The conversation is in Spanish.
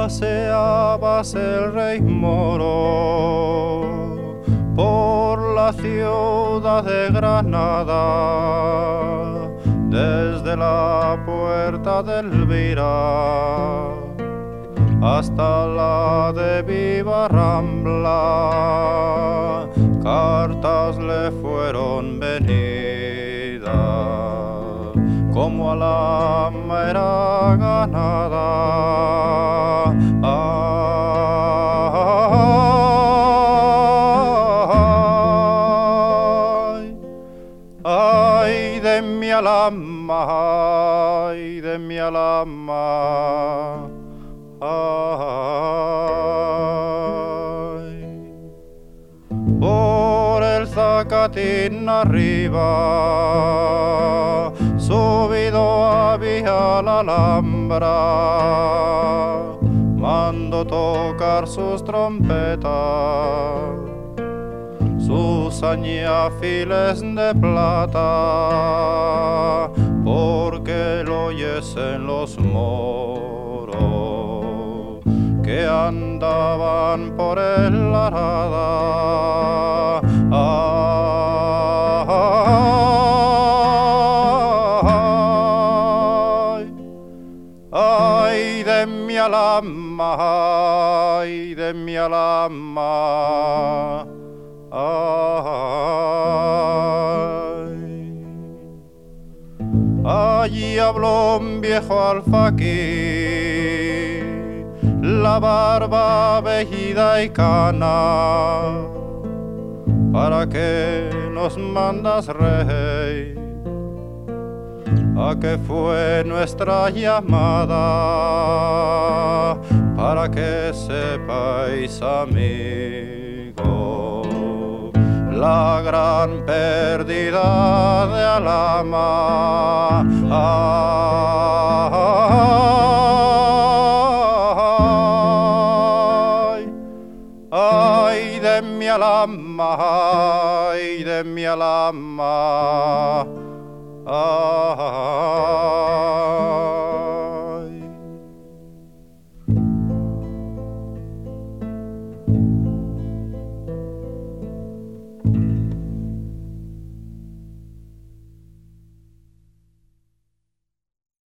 paseabas el rey moro por la ciudad de Granada, desde la puerta de Elvira hasta la de Viva Rambla, cartas le fueron venidas, como Alhama era ganada. Ay de mi Alhama, ay de mi Alhama. Ay, por el Zacatín arriba, subido había la Alhambra, mando tocar sus trompetas, sus añafiles de plata, porque lo oyesen los moros que andaban por el arada. Ay, ay de mi Alhama, ay de mi Alhama. Ay, allí habló un viejo alfaquí, la barba vejida y cana. ¿Para qué nos mandas, rey? ¿A qué fue nuestra llamada? Para que sepáis, amigo, la gran pérdida de Alhama. Ay de mi Alhama, ay de mi Alhama. Ay.